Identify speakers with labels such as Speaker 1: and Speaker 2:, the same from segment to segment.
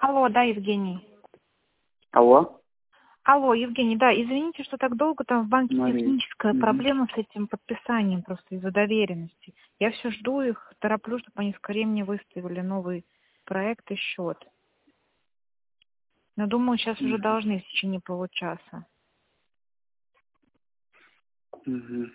Speaker 1: Алло, да, Евгений.
Speaker 2: Алло?
Speaker 1: Алло, Евгений, да, извините, что так долго, там в банке
Speaker 2: Мария.
Speaker 1: техническая проблема с этим подписанием просто из-за доверенности. Я все жду их, тороплю, чтобы они скорее мне выставили новый проект и счет. Но думаю, сейчас уже должны в течение получаса.
Speaker 2: Мгм.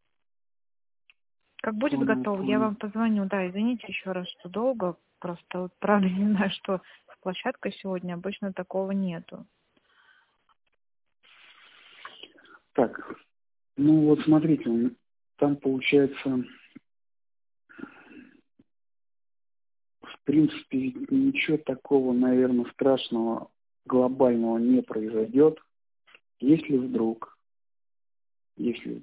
Speaker 1: Как будет
Speaker 2: Понял,
Speaker 1: готово, я
Speaker 2: понял.
Speaker 1: вам позвоню. Да, извините еще раз, что долго. Просто вот правда не знаю, что с площадкой сегодня обычно такого нету.
Speaker 2: Так, ну вот смотрите, там получается, в принципе, ничего такого, наверное, страшного, глобального не произойдет, если вдруг, если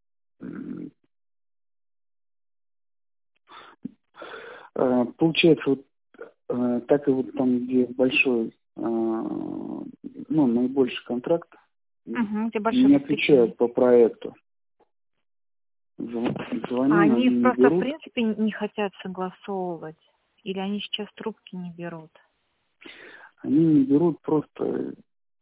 Speaker 2: получается, вот так и вот там, где большой, ну, наибольший контракт,
Speaker 1: Угу, где большое
Speaker 2: не
Speaker 1: подключение.
Speaker 2: отвечают по проекту. Звоню,
Speaker 1: А
Speaker 2: они
Speaker 1: они
Speaker 2: не
Speaker 1: просто в
Speaker 2: берут.
Speaker 1: принципе не хотят согласовывать? Или они сейчас трубки не берут?
Speaker 2: Они не берут просто,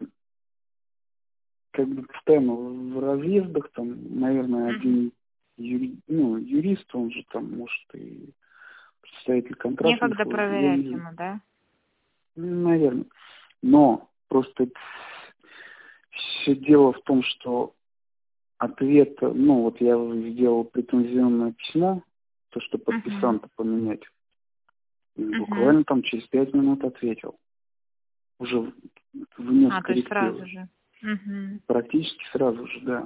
Speaker 2: как бы постоянно в разъездах, там, наверное, один юрист, он же там, может, и представитель контрактной
Speaker 1: Некогда
Speaker 2: службы, я
Speaker 1: проверять
Speaker 2: не знаю.
Speaker 1: ему, да?
Speaker 2: Наверное. Но просто все дело в том, что ответ, ну, вот я сделал претензионное письмо, то, что подписанта поменять, и буквально там через 5 минут ответил. Уже внес
Speaker 1: А, то есть сразу
Speaker 2: коррективы.
Speaker 1: же.
Speaker 2: Практически сразу же, да.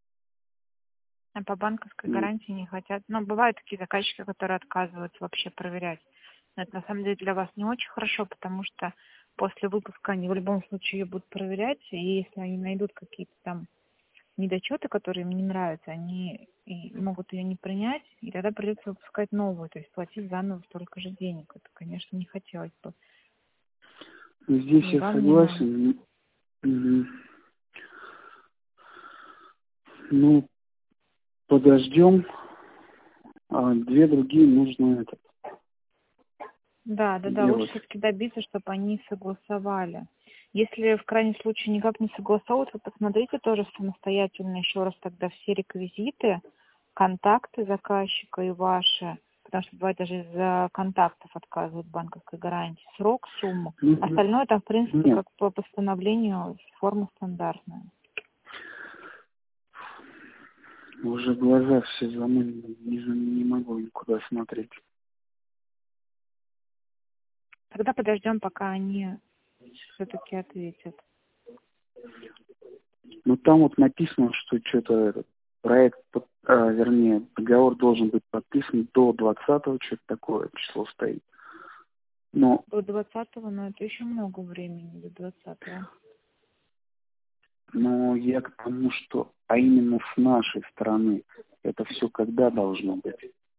Speaker 1: А по банковской
Speaker 2: Ну,
Speaker 1: гарантии не хотят. Ну, бывают такие заказчики, которые отказываются вообще проверять. Но это на самом деле для вас не очень хорошо, потому что после выпуска они в любом случае ее будут проверять, и если они найдут какие-то там недочеты, которые им не нравятся, они и могут ее не принять, и тогда придется выпускать новую, то есть платить заново столько же денег. Это, конечно, не хотелось бы.
Speaker 2: здесь
Speaker 1: Ни
Speaker 2: я
Speaker 1: вам, ни нам.
Speaker 2: согласен. Мгм. Ну, подождем. А две другие нужно это
Speaker 1: Да, лучше
Speaker 2: сделать.
Speaker 1: все-таки добиться, чтобы они согласовали. Если в крайнем случае никак не согласовывают, вы посмотрите тоже самостоятельно еще раз тогда все реквизиты, контакты заказчика и ваши, потому что бывает даже из-за контактов отказывают банковской гарантии, срок, сумму. Остальное там, в принципе,
Speaker 2: Нет,
Speaker 1: как по постановлению, форма стандартная.
Speaker 2: уже глаза все замылены, не могу никуда смотреть.
Speaker 1: Тогда подождем, пока они все-таки ответят.
Speaker 2: Но там вот написано, что что-то этот проект, вернее, договор должен быть подписан до 20-го, что-то такое число стоит. Но,
Speaker 1: До 20-го, но это еще много времени, до 20-го.
Speaker 2: но я к тому, что, а именно с нашей стороны, это все когда должно быть?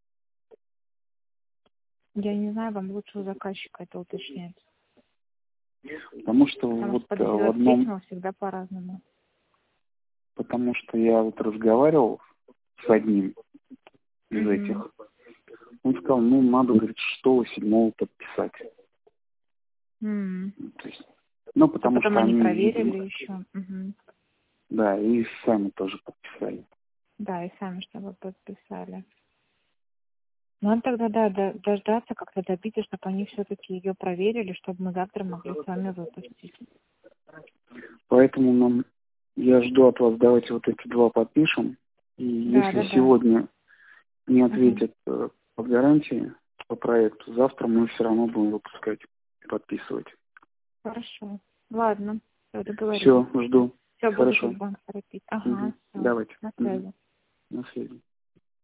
Speaker 1: Я не знаю, вам лучше у заказчика это уточнять.
Speaker 2: Потому что
Speaker 1: Потому что
Speaker 2: вот в
Speaker 1: подписывать
Speaker 2: одном,
Speaker 1: письма всегда по-разному.
Speaker 2: потому что я вот разговаривал с одним из этих, он сказал, ну, надо, говорит, 6-7 подписать. То есть, ну,
Speaker 1: А
Speaker 2: потому
Speaker 1: потом
Speaker 2: что
Speaker 1: они
Speaker 2: они,
Speaker 1: проверили
Speaker 2: видимо,
Speaker 1: еще.
Speaker 2: да, и сами тоже подписали.
Speaker 1: Да, и сами чтобы подписали. Надо тогда, да, дождаться, как-то добиться, чтобы они все-таки ее проверили, чтобы мы завтра могли с вами выпустить.
Speaker 2: Поэтому я жду от вас, давайте вот эти два подпишем. И если
Speaker 1: Да.
Speaker 2: сегодня не ответят по гарантии, по проекту, завтра мы все равно будем выпускать и подписывать.
Speaker 1: Хорошо. Ладно, все, договорились.
Speaker 2: Все, жду.
Speaker 1: Все, буду
Speaker 2: Хорошо.
Speaker 1: тут банк торопить. Ага, все.
Speaker 2: Давайте.
Speaker 1: На связи.
Speaker 2: На связи.